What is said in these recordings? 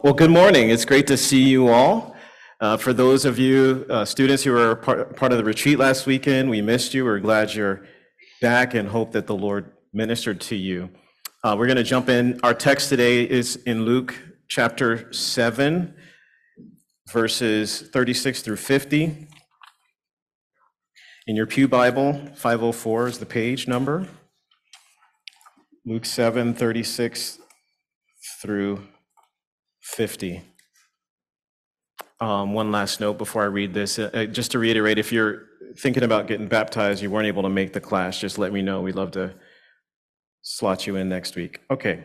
Well, good morning. It's great to see you all. For those of you students who were part of the retreat last weekend, we missed you. We're glad you're back and hope that the Lord ministered to you. We're going to jump in. Our text today is in Luke chapter 7, verses 36 through 50. In your pew Bible, 504 is the page number. Luke 7, 36 through 50. One last note before I read this, just to reiterate, if you're thinking about getting baptized, you weren't able to make the class, just let me know. We'd love to slot you in next week. Okay.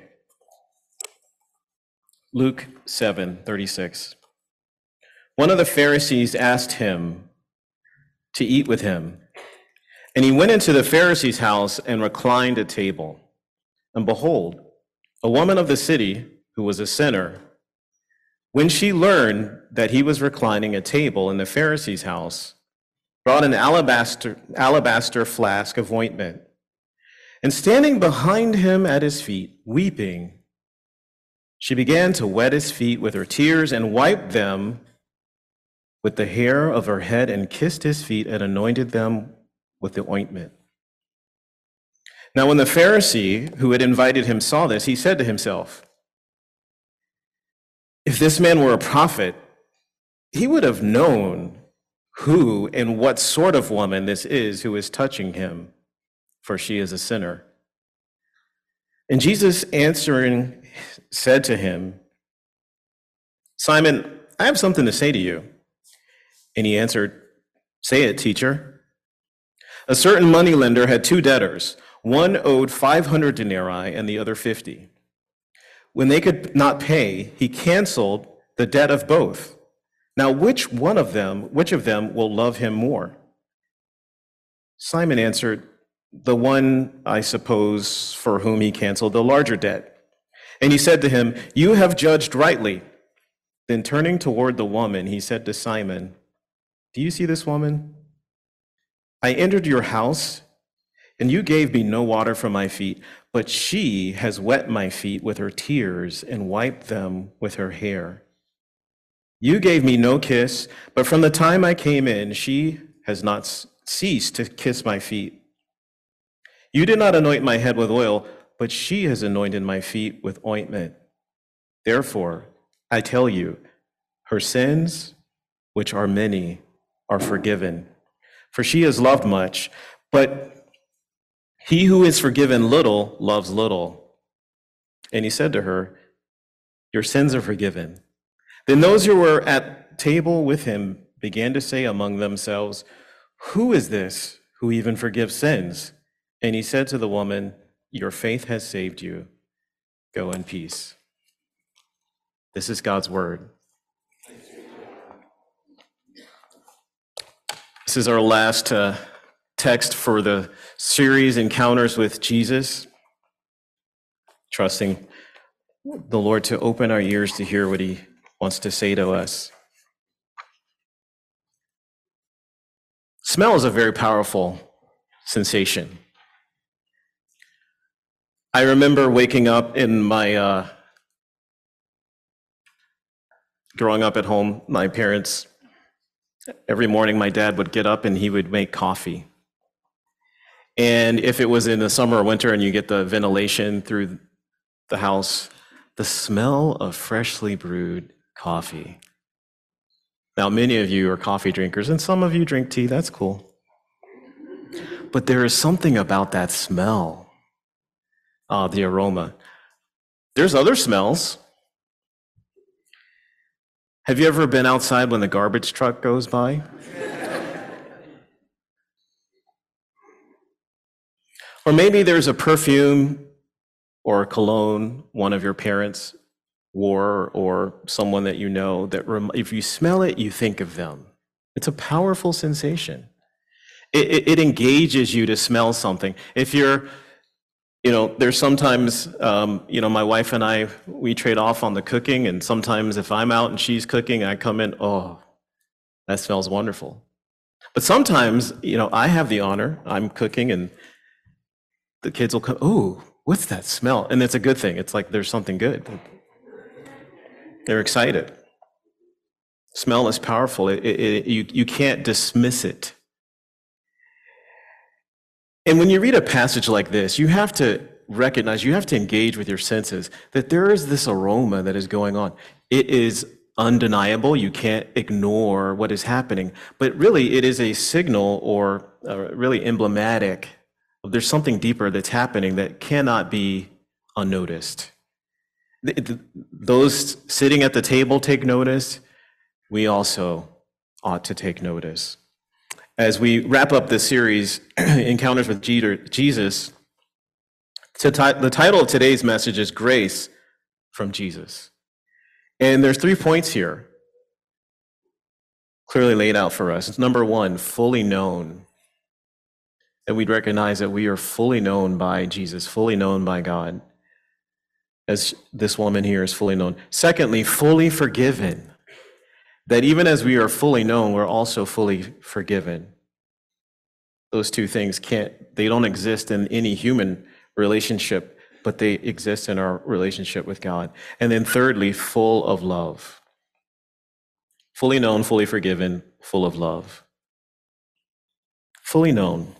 Luke 7, 36. One of the Pharisees asked him to eat with him, and he went into the Pharisee's house and reclined at table. And behold, a woman of the city, who was a sinner, when she learned that he was reclining at table in the Pharisee's house, brought an alabaster flask of ointment, and standing behind him at his feet, weeping, she began to wet his feet with her tears and wiped them with the hair of her head and kissed his feet and anointed them with the ointment. Now when the Pharisee who had invited him saw this, he said to himself, "If this man were a prophet, he would have known who and what sort of woman this is who is touching him, for she is a sinner." And Jesus answering said to him, "Simon, I have something to say to you." And he answered, "Say it, teacher." A certain moneylender had two debtors. One owed 500 denarii and the other 50. When they could not pay, he canceled the debt of both. Now, which of them will love him more? Simon answered, "The one, I suppose, for whom he canceled the larger debt." And he said to him, "You have judged rightly." Then turning toward the woman, he said to Simon, "Do you see this woman? I entered your house, and you gave me no water for my feet, but she has wet my feet with her tears and wiped them with her hair. You gave me no kiss, but from the time I came in, she has not ceased to kiss my feet. You did not anoint my head with oil, but she has anointed my feet with ointment. Therefore, I tell you, her sins, which are many, are forgiven, for she has loved much, but he who is forgiven little loves little." And he said to her, "Your sins are forgiven." Then those who were at table with him began to say among themselves, "Who is this who even forgives sins?" And he said to the woman, "Your faith has saved you. Go in peace." This is God's word. This is our last text for the series Encounters with Jesus, trusting the Lord to open our ears to hear what he wants to say to us. Smell is a very powerful sensation. I remember waking up in my, growing up at home, my parents, every morning my dad would get up and he would make coffee. And if it was in the summer or winter and you get the ventilation through the house, the smell of freshly brewed coffee. Now, many of you are coffee drinkers and some of you drink tea, that's cool. But there is something about that smell, the aroma. There's other smells. Have you ever been outside when the garbage truck goes by? Or maybe there's a perfume or a cologne one of your parents wore or someone that you know that if you smell it, you think of them. It's a powerful sensation. It engages you to smell something. If you're, there's sometimes, my wife and I, we trade off on the cooking, and sometimes if I'm out and she's cooking, I come in, oh, that smells wonderful. But sometimes, I have the honor, I'm cooking, and the kids will come, "Oh, what's that smell?" And it's a good thing. It's like there's something good. They're excited. Smell is powerful. You can't dismiss it. And when you read a passage like this, you have to recognize, you have to engage with your senses that there is this aroma that is going on. It is undeniable. You can't ignore what is happening. But really, it is a signal or really emblematic of there's something deeper that's happening that cannot be unnoticed. Those sitting at the table take notice. We also ought to take notice. As we wrap up this series, Encounters with Jesus, the title of today's message is Grace from Jesus. And there's 3 points here clearly laid out for us. It's number 1, fully known. That we'd recognize that we are fully known by Jesus, fully known by God, as this woman here is fully known. Secondly, fully forgiven. That even as we are fully known, we're also fully forgiven. Those two things they don't exist in any human relationship, but they exist in our relationship with God. And then thirdly, full of love. Fully known, fully forgiven, full of love. Fully known.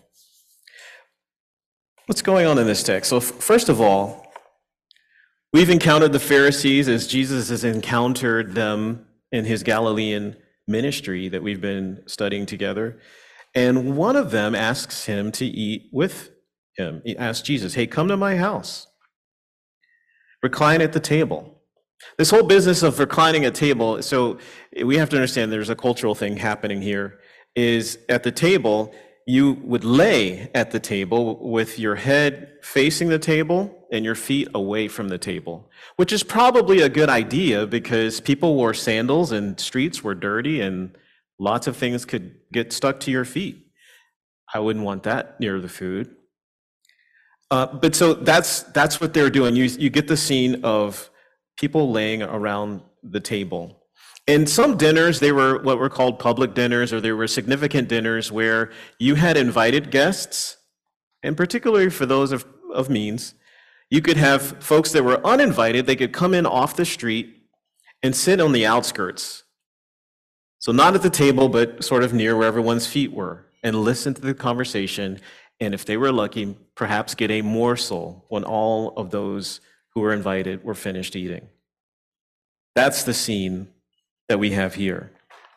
What's going on in this text? So first of all, we've encountered the Pharisees as Jesus has encountered them in his Galilean ministry that we've been studying together. And one of them asks him to eat with him. He asks Jesus, hey, come to my house. Recline at the table. This whole business of reclining at table, so we have to understand there's a cultural thing happening here, is at the table, you would lay at the table with your head facing the table and your feet away from the table, which is probably a good idea because people wore sandals and streets were dirty and lots of things could get stuck to your feet. I wouldn't want that near the food. But so that's what they're doing. You get the scene of people laying around the table. In some dinners, they were what were called public dinners, or they were significant dinners where you had invited guests, and particularly for those of means, you could have folks that were uninvited. They could come in off the street and sit on the outskirts. So not at the table, but sort of near where everyone's feet were, and listen to the conversation, and if they were lucky, perhaps get a morsel when all of those who were invited were finished eating. That's the scene that we have here.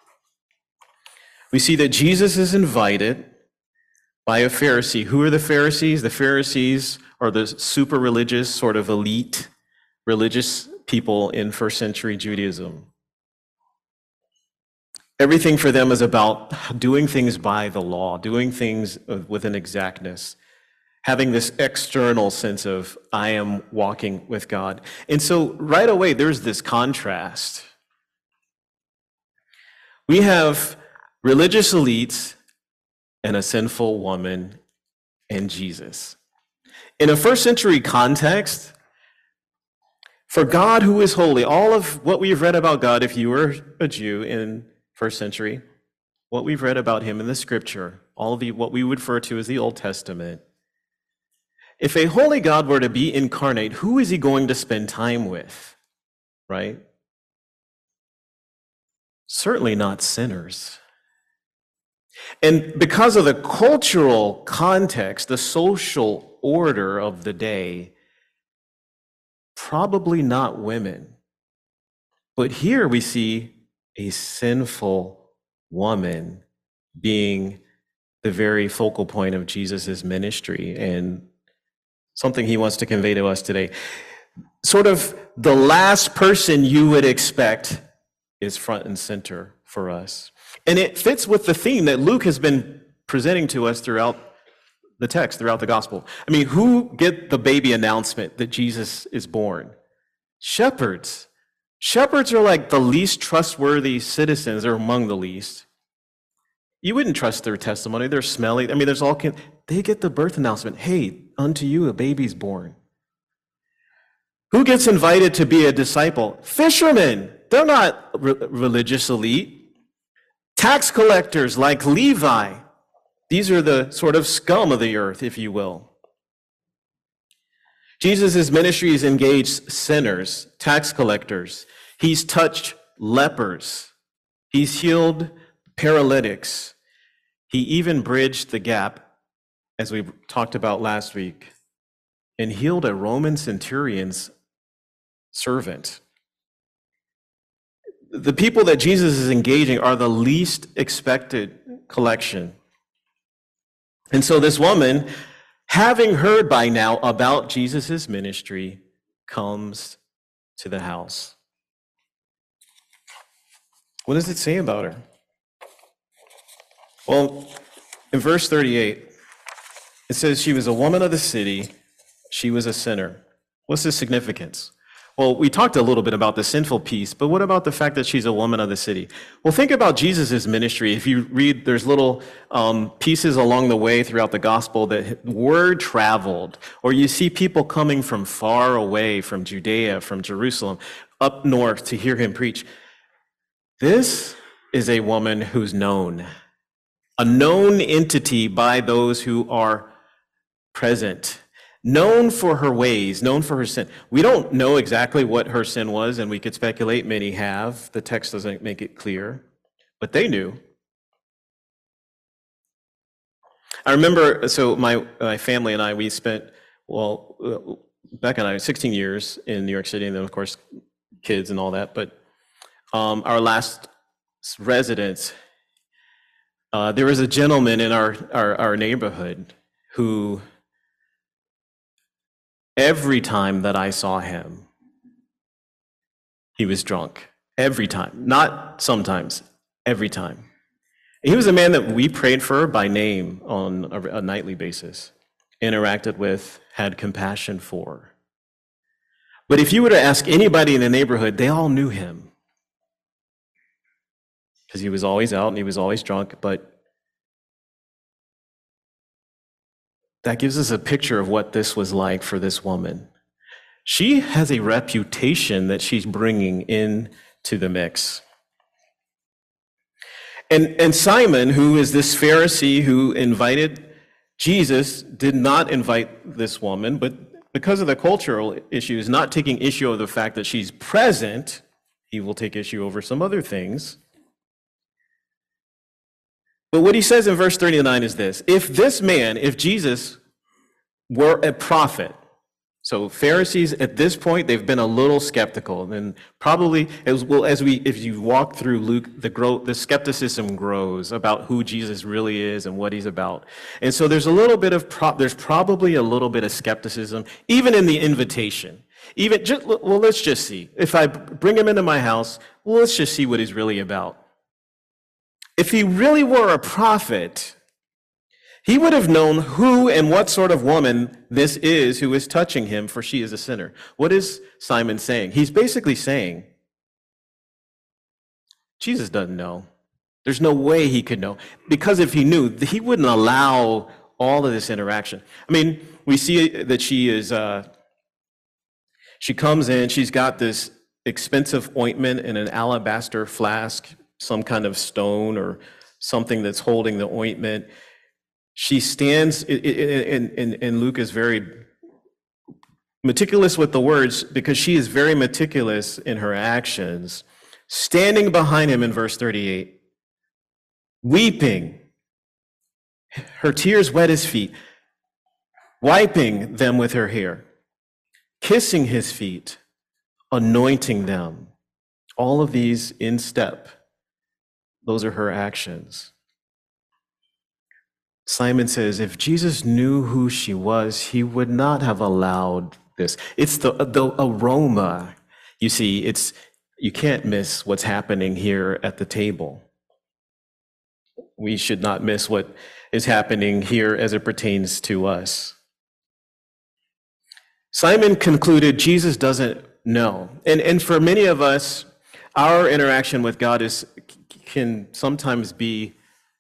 We see that Jesus is invited by a Pharisee. Who are the Pharisees? The Pharisees are the super religious, sort of elite religious people in first century Judaism. Everything for them is about doing things by the law, doing things with an exactness, having this external sense of, I am walking with God. And so right away, there's this contrast. We have religious elites and a sinful woman and Jesus. In a first century context, for God who is holy, all of what we've read about God, if you were a Jew in first century, what we've read about him in the scripture, all of what we would refer to as the Old Testament, if a holy God were to be incarnate, who is he going to spend time with, right? Certainly not sinners. And because of the cultural context, the social order of the day, probably not women. But here we see a sinful woman being the very focal point of Jesus's ministry and something he wants to convey to us today. Sort of the last person you would expect is front and center for us. And it fits with the theme that Luke has been presenting to us throughout the text, throughout the gospel. I mean, who get the baby announcement that Jesus is born? Shepherds. Shepherds are like the least trustworthy citizens. They're among the least. You wouldn't trust their testimony. They're smelly. I mean, they get the birth announcement. Hey, unto you a baby's born. Who gets invited to be a disciple? Fishermen. They're not religious elite. Tax collectors like Levi. These are the sort of scum of the earth, if you will. Jesus' ministry has engaged sinners, tax collectors. He's touched lepers. He's healed paralytics. He even bridged the gap, as we talked about last week, and healed a Roman centurion's servant. The people that Jesus is engaging are the least expected collection. And so this woman, having heard by now about Jesus' ministry, comes to the house. What does it say about her? Well, in verse 38, it says she was a woman of the city. She was a sinner. What's the significance? Well, we talked a little bit about the sinful piece, but what about the fact that she's a woman of the city? Well, think about Jesus' ministry. If you read, there's little pieces along the way throughout the gospel that word traveled, or you see people coming from far away, from Judea, from Jerusalem, up north to hear him preach. This is a woman who's known, a known entity by those who are present. Known for her ways, known for her sin. We don't know exactly what her sin was, and we could speculate. Many have. The text doesn't make it clear, but they knew. I remember, so my family and I, we spent, Becca and I, 16 years in New York City, and then, of course, kids and all that. But our last residence, there was a gentleman in our neighborhood who, every time that I saw him, he was drunk. Every time. Not sometimes, every time. He was a man that we prayed for by name on a nightly basis, interacted with, had compassion for. But if you were to ask anybody in the neighborhood, they all knew him. Because he was always out and he was always drunk, but that gives us a picture of what this was like for this woman. She has a reputation that she's bringing into the mix. And Simon, who is this Pharisee who invited Jesus, did not invite this woman, but because of the cultural issues, not taking issue of the fact that she's present, he will take issue over some other things. But what he says in verse 39 is this: if Jesus were a prophet, so Pharisees at this point, they've been a little skeptical, and probably if you walk through Luke, the skepticism grows about who Jesus really is and what he's about. And so there's probably a little bit of skepticism, even in the invitation. Let's just see. If I bring him into my house, let's just see what he's really about. If he really were a prophet, he would have known who and what sort of woman this is who is touching him, for she is a sinner. What is Simon saying? He's basically saying, Jesus doesn't know. There's no way he could know. Because if he knew, he wouldn't allow all of this interaction. I mean, we see that she comes in, she's got this expensive ointment in an alabaster flask, some kind of stone or something that's holding the ointment. She stands, and Luke is very meticulous with the words because she is very meticulous in her actions, standing behind him in verse 38, weeping. Her tears wet his feet, wiping them with her hair, kissing his feet, anointing them. All of these in step. Those are her actions. Simon says, if Jesus knew who she was, he would not have allowed this. It's the aroma. You see, you can't miss what's happening here at the table. We should not miss what is happening here as it pertains to us. Simon concluded Jesus doesn't know. And for many of us, our interaction with God can sometimes be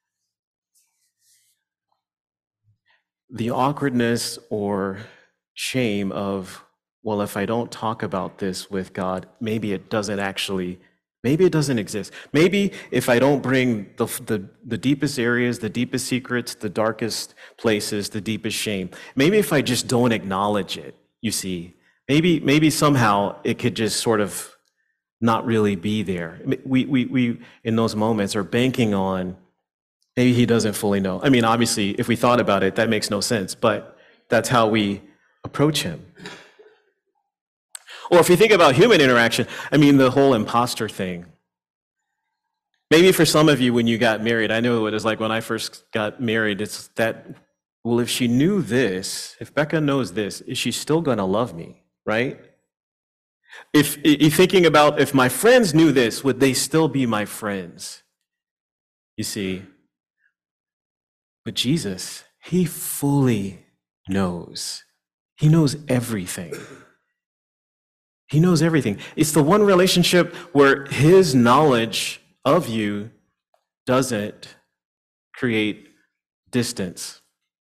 the awkwardness or shame of, well, if I don't talk about this with God, maybe it doesn't exist. Maybe if I don't bring the deepest areas, the deepest secrets, the darkest places, the deepest shame, maybe if I just don't acknowledge it, you see, maybe somehow it could just sort of not really be there. We in those moments are banking on maybe he doesn't fully know. I mean, obviously, if we thought about it, that makes no sense, but that's how we approach him. Or if you think about human interaction, I mean, the whole imposter thing. Maybe for some of you, when you got married, I know what it was like when I first got married. It's that, well, if she knew this, if Becca knows this, is she still going to love me, right? If you're thinking about, if my friends knew this, would they still be my friends? You see, but Jesus, he fully knows. He knows everything. He knows everything. It's the one relationship where his knowledge of you doesn't create distance,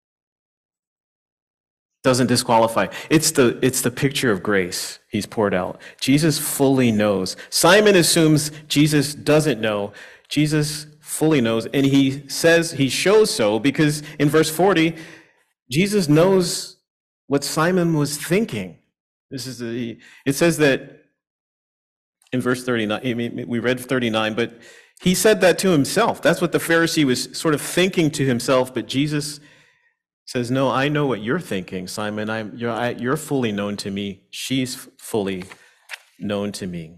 doesn't disqualify. It's the picture of grace he's poured out. Jesus fully knows. Simon assumes Jesus doesn't know. Jesus fully knows, and he says he shows so because in verse 40, Jesus knows what Simon was thinking. It says that in verse 39, we read 39, but he said that to himself. That's what the Pharisee was sort of thinking to himself, but Jesus says, no, I know what you're thinking, Simon. You're fully known to me. She's fully known to me.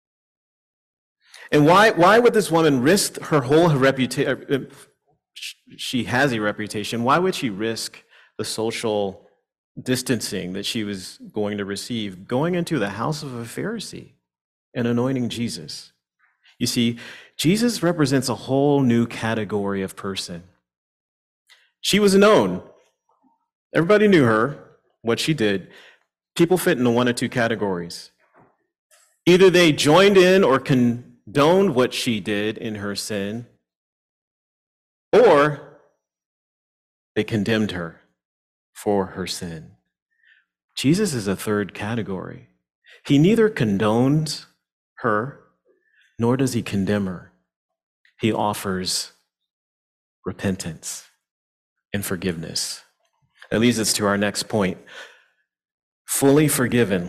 And why would this woman risk her whole reputation? She has a reputation. Why would she risk the social distancing that she was going to receive, going into the house of a Pharisee and anointing Jesus? You see, Jesus represents a whole new category of person. She was known. Everybody knew her, what she did. People fit into one of two categories. Either they joined in or condoned what she did in her sin, or they condemned her for her sin. Jesus is a third category. He neither condones her, nor does he condemn her. He offers repentance and forgiveness. That leads us to our next point. Fully forgiven.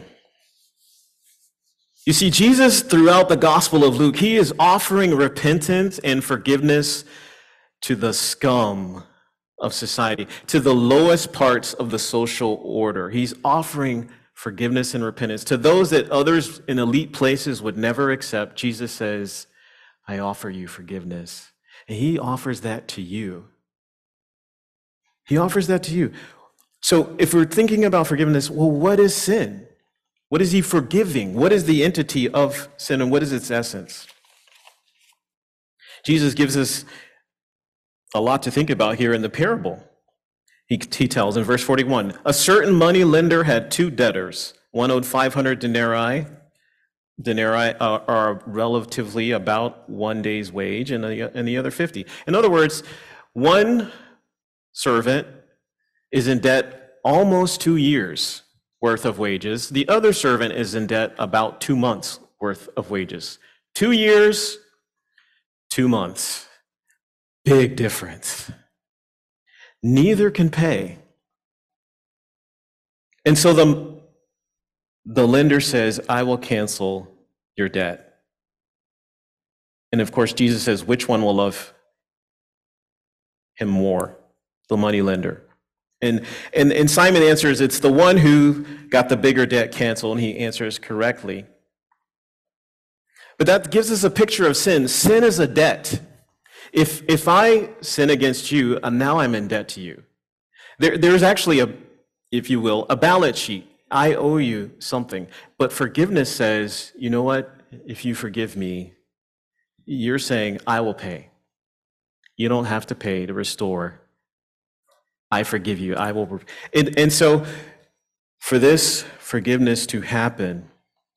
You see, Jesus, throughout the Gospel of Luke, he is offering repentance and forgiveness to the scum of society, to the lowest parts of the social order. He's offering forgiveness and repentance to those that others in elite places would never accept. Jesus says, I offer you forgiveness. And he offers that to you. He offers that to you. So if we're thinking about forgiveness, well, what is sin? What is he forgiving? What is the entity of sin and what is its essence? Jesus gives us a lot to think about here in the parable. He tells in verse 41, a certain money lender had two debtors. One owed 500 denarii. Denarii are relatively about 1 day's wage, and the other 50. In other words, one servant is in debt almost 2 years worth of wages. The other servant is in debt about 2 months worth of wages. 2 years, 2 months. Big difference. Neither can pay. And so the lender says, I will cancel your debt. And of course, Jesus says, which one will love him more? The money lender. And Simon answers, it's the one who got the bigger debt canceled, and he answers correctly. But that gives us a picture of sin. Sin is a debt. If I sin against you, now I'm in debt to you. There's actually if you will, a balance sheet. I owe you something. But forgiveness says, you know what? If you forgive me, you're saying, I will pay. You don't have to pay to restore. I forgive you. I will. And so for this forgiveness to happen,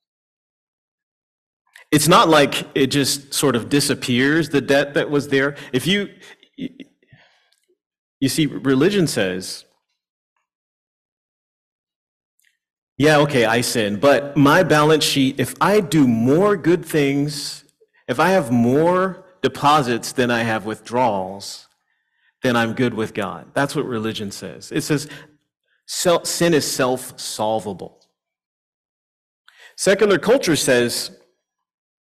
it's not like it just sort of disappears, the debt that was there. If you see, religion says, yeah, okay, I sin, but my balance sheet, if I do more good things, if I have more deposits than I have withdrawals, then I'm good with God. That's what religion says. It says sin is self-solvable. Secular culture says,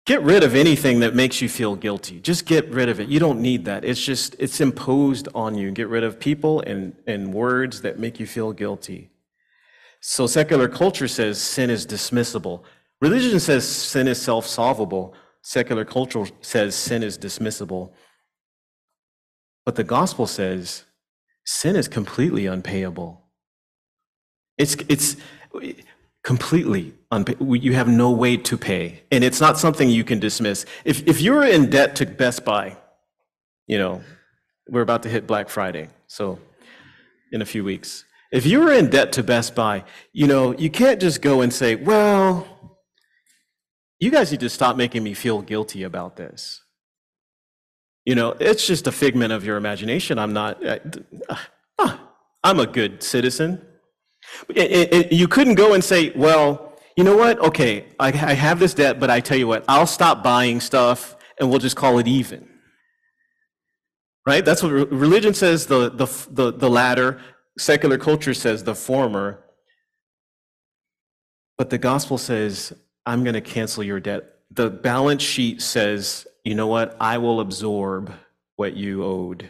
Get rid of anything that makes you feel guilty. Just get rid of it. You don't need that. It's imposed on you. Get rid of people and words that make you feel guilty. So secular culture says sin is dismissible. Religion says sin is self-solvable. Secular culture says sin is dismissible. But the gospel says sin is completely unpayable. It's completely unpayable. You have no way to pay, and it's not something you can dismiss. If you're in debt to Best Buy, we're about to hit Black Friday, so in a few weeks. If you were in debt to Best Buy, you can't just go and say, well, you guys need to stop making me feel guilty about this. It's just a figment of your imagination. I'm a good citizen. You couldn't go and say, well, you know what? Okay, I have this debt, but I tell you what, I'll stop buying stuff and we'll just call it even. Right? That's what religion says, the latter. Secular culture says the former. But the gospel says, I'm going to cancel your debt. The balance sheet says, you know what? I will absorb what you owed.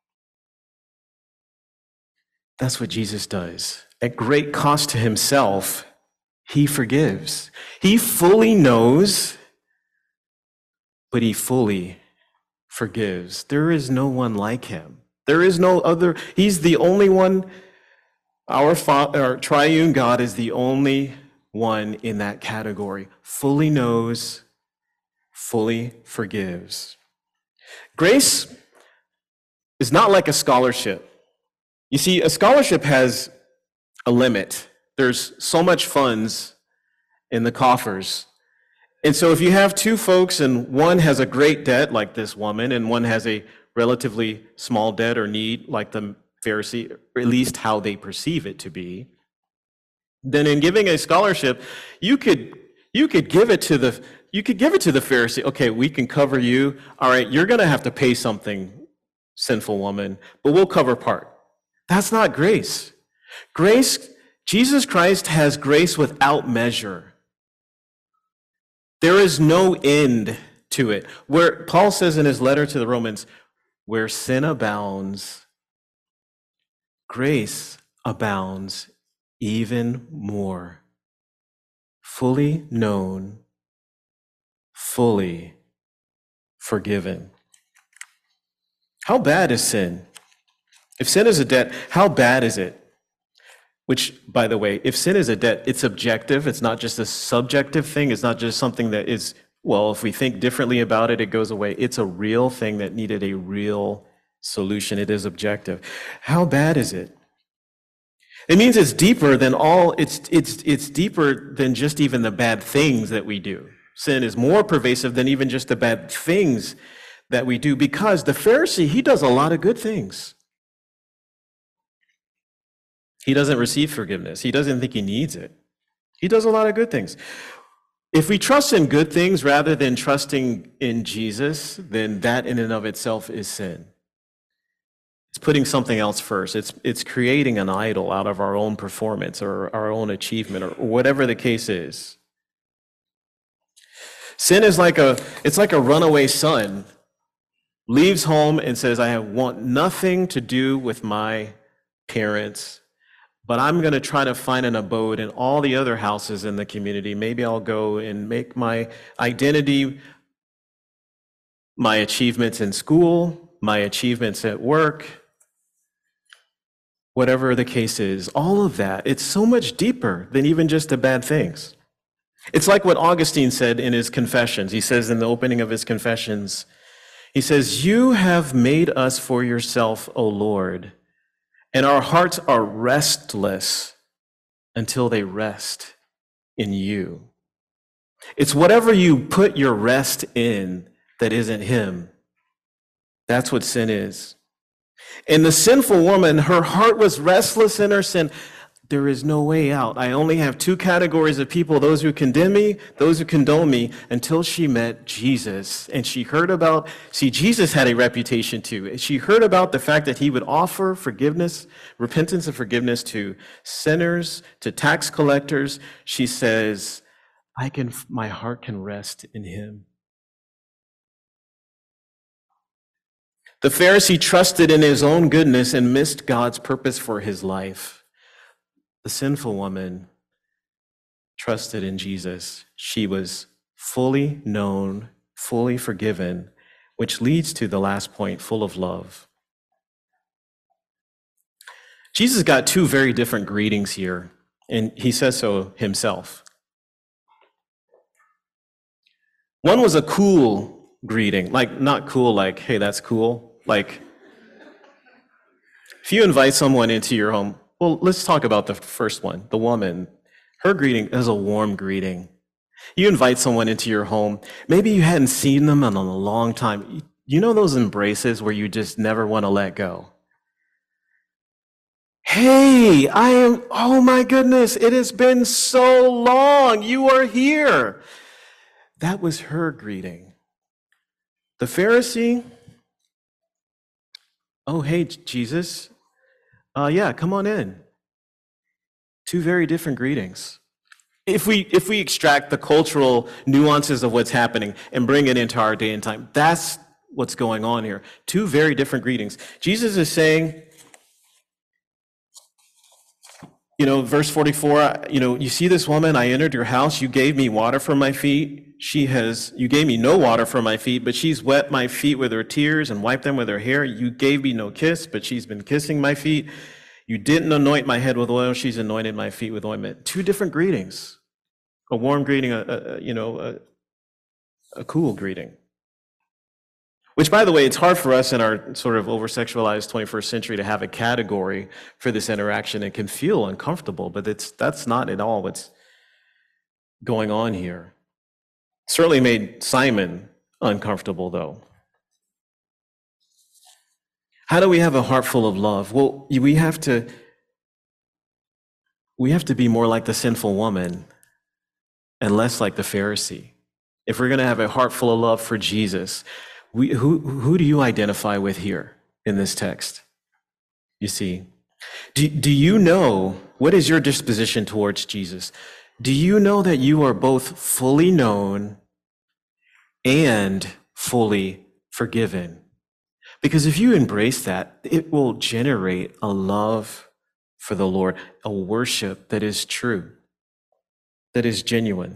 That's what Jesus does. At great cost to himself, he forgives. He fully knows, but he fully forgives. There is no one like him. There is no other. He's the only one. Our triune God is the only one in that category. Fully knows, fully forgives. Grace is not like a scholarship. You see, a scholarship has a limit. There's so much funds in the coffers. And so if you have two folks and one has a great debt like this woman and one has a relatively small debt or need like the Pharisee, or at least how they perceive it to be, then in giving a scholarship, you could give it to the Pharisee. Okay, we can cover you. All right, you're going to have to pay something, sinful woman, but we'll cover part. That's not grace. Grace, Jesus Christ has grace without measure. There is no end to it. Where Paul says in his letter to the Romans, where sin abounds, grace abounds even more. Fully known, fully forgiven. How bad is sin? If sin is a debt, how bad is it? Which, by the way, if sin is a debt, it's objective. It's not just a subjective thing. It's not just something that is, well, if we think differently about it, it goes away. It's a real thing that needed a real solution. It is objective. How bad is it? It means it's deeper than it's deeper than just even the bad things that we do. Sin is more pervasive than even just the bad things that we do, because the Pharisee, he does a lot of good things. He doesn't receive forgiveness. He doesn't think he needs it. He does a lot of good things. If we trust in good things rather than trusting in Jesus, then that in and of itself is sin. It's putting something else first. It's creating an idol out of our own performance or our own achievement or whatever the case is. Sin is like a runaway son, leaves home and says, I want nothing to do with my parents, but I'm going to try to find an abode in all the other houses in the community. Maybe I'll go and make my identity my achievements in school, my achievements at work, whatever the case is. All of that, it's so much deeper than even just the bad things. It's like what Augustine said in his Confessions. He says in the opening of his Confessions, he says, you have made us for yourself, O Lord, and our hearts are restless until they rest in you. It's whatever you put your rest in that isn't him. That's what sin is. And the sinful woman, her heart was restless in her sin. There is no way out. I only have two categories of people, those who condemn me, those who condone me, until she met Jesus. And she heard about, Jesus had a reputation too. She heard about the fact that he would offer forgiveness, repentance and forgiveness to sinners, to tax collectors. She says, my heart can rest in him. The Pharisee trusted in his own goodness and missed God's purpose for his life. The sinful woman trusted in Jesus. She was fully known, fully forgiven, which leads to the last point, full of love. Jesus got two very different greetings here, and he says so himself. One was a cool greeting, like not cool like, hey, that's cool. Like, if you invite someone into your home, well, let's talk about the first one, the woman. Her greeting is a warm greeting. You invite someone into your home. Maybe you hadn't seen them in a long time. You know those embraces where you just never want to let go? Hey, oh my goodness, it has been so long. You are here. That was her greeting. The Pharisee, oh, hey, Jesus. Yeah, come on in. Two very different greetings. If we extract the cultural nuances of what's happening and bring it into our day and time, that's what's going on here. Two very different greetings. Jesus is saying, verse 44, you see this woman, I entered your house, you gave me water for my feet. You gave me no water for my feet, but she's wet my feet with her tears and wiped them with her hair. You gave me no kiss, but she's been kissing my feet. You didn't anoint my head with oil, she's anointed my feet with ointment. Two different greetings. A warm greeting, a cool greeting. Which, by the way, it's hard for us in our sort of over-sexualized 21st century to have a category for this interaction. It can feel uncomfortable, but that's not at all what's going on here. Certainly made Simon uncomfortable, though. How do we have a heart full of love? Well, we have to be more like the sinful woman and less like the Pharisee. If we're going to have a heart full of love for Jesus, who do you identify with here in this text? You see, do you know, what is your disposition towards Jesus? Do you know that you are both fully known and fully forgiven? Because if you embrace that, it will generate a love for the Lord, a worship that is true, that is genuine.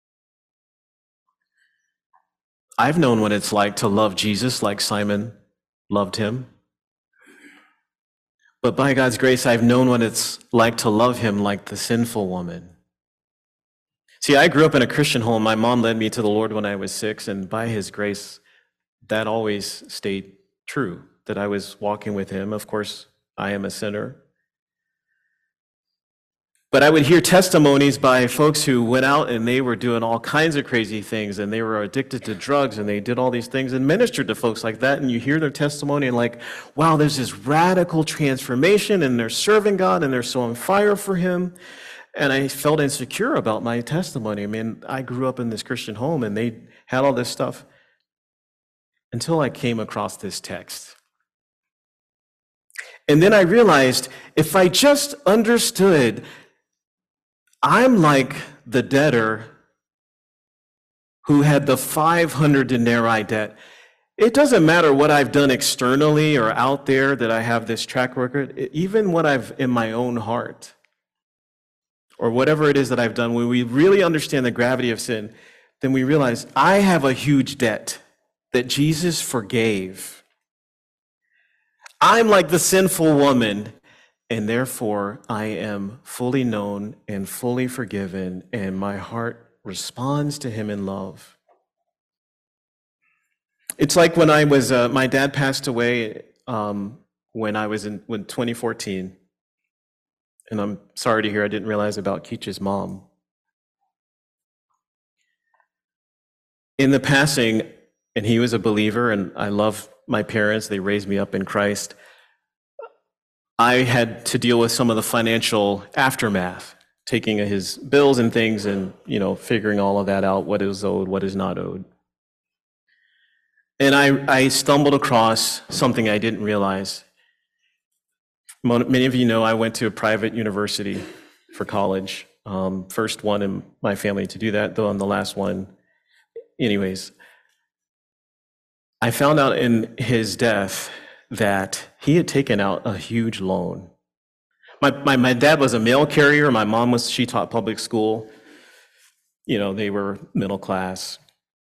I've known what it's like to love Jesus like Simon loved him. But by God's grace, I've known what it's like to love him like the sinful woman. See, I grew up in a Christian home. My mom led me to the Lord when I was 6, and by his grace, that always stayed true, that I was walking with him. Of course, I am a sinner. But I would hear testimonies by folks who went out and they were doing all kinds of crazy things, and they were addicted to drugs, and they did all these things and ministered to folks like that. And you hear their testimony and like, wow, there's this radical transformation, and they're serving God and they're so on fire for him. And I felt insecure about my testimony. I mean, I grew up in this Christian home and they had all this stuff until I came across this text. And then I realized if I just understood I'm like the debtor who had the 500 denarii debt. It doesn't matter what I've done externally or out there that I have this track record, even what I've in my own heart or whatever it is that I've done. When we really understand the gravity of sin, then we realize I have a huge debt that Jesus forgave. I'm like the sinful woman, and therefore I am fully known and fully forgiven, and my heart responds to him in love. It's like when I was, my dad passed away when 2014. And I'm sorry to hear I didn't realize about Keach's mom. In the passing, and he was a believer, and I love my parents, they raised me up in Christ. I had to deal with some of the financial aftermath, taking his bills and things and, figuring all of that out, what is owed, what is not owed. And I stumbled across something I didn't realize. Many of you know I went to a private university for college. First one in my family to do that, though I'm the last one. Anyways, I found out in his death that he had taken out a huge loan. My dad was a mail carrier. My mom she taught public school. They were middle class.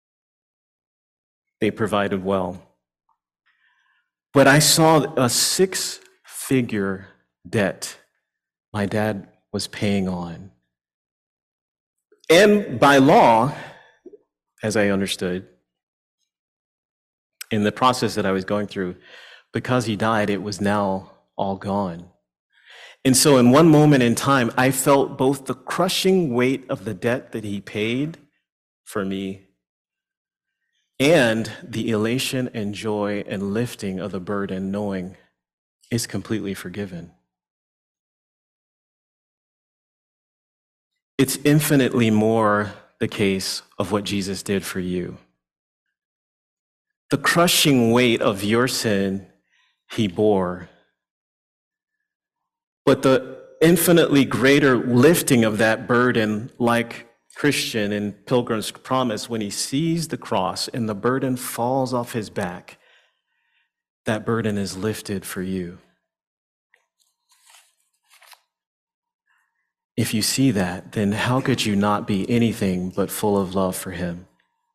They provided well. But I saw a 6-figure debt my dad was paying on. And by law, as I understood, in the process that I was going through, because he died, it was now all gone. And so in one moment in time, I felt both the crushing weight of the debt that he paid for me and the elation and joy and lifting of the burden, knowing it's completely forgiven. It's infinitely more the case of what Jesus did for you. The crushing weight of your sin he bore, but the infinitely greater lifting of that burden, like Christian in Pilgrim's Promise, when he sees the cross and the burden falls off his back, that burden is lifted for you. If you see that, then how could you not be anything but full of love for him?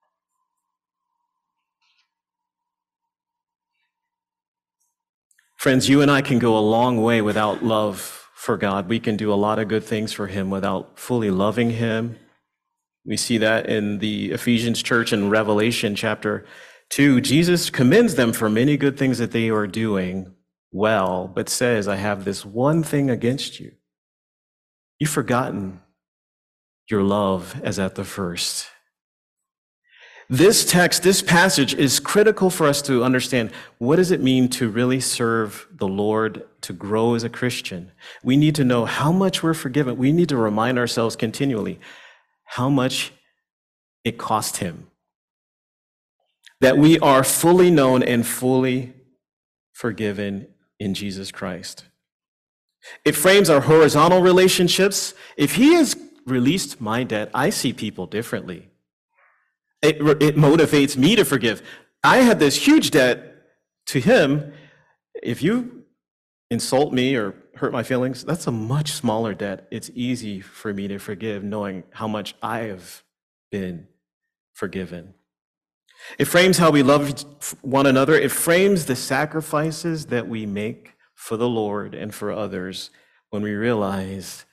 Friends, you and I can go a long way without love for God. We can do a lot of good things for him without fully loving him. We see that in the Ephesians church in Revelation chapter 2. Jesus commends them for many good things that they are doing well, but says, I have this one thing against you. You've forgotten your love as at the first. This text, this passage is critical for us to understand what does it mean to really serve the Lord, to grow as a Christian. We need to know how much we're forgiven. We need to remind ourselves continually how much it cost him. That we are fully known and fully forgiven in Jesus Christ. It frames our horizontal relationships. If he has released my debt, I see people differently. It motivates me to forgive. I had this huge debt to him. If you insult me or hurt my feelings, that's a much smaller debt. It's easy for me to forgive, knowing how much I have been forgiven. It frames how we love one another. It frames the sacrifices that we make for the Lord and for others when we realize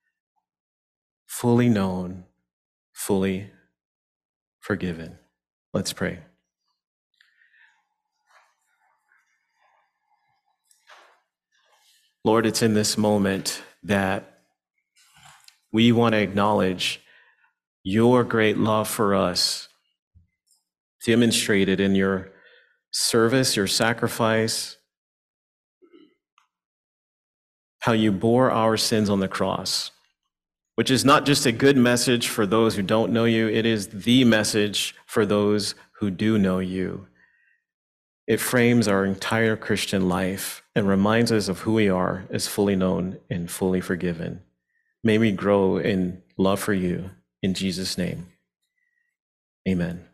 fully known, fully forgiven. Let's pray. Lord, it's in this moment that we want to acknowledge your great love for us, demonstrated in your service, your sacrifice, how you bore our sins on the cross, which is not just a good message for those who don't know you, it is the message for those who do know you. It frames our entire Christian life and reminds us of who we are as fully known and fully forgiven. May we grow in love for you. In Jesus' name, amen.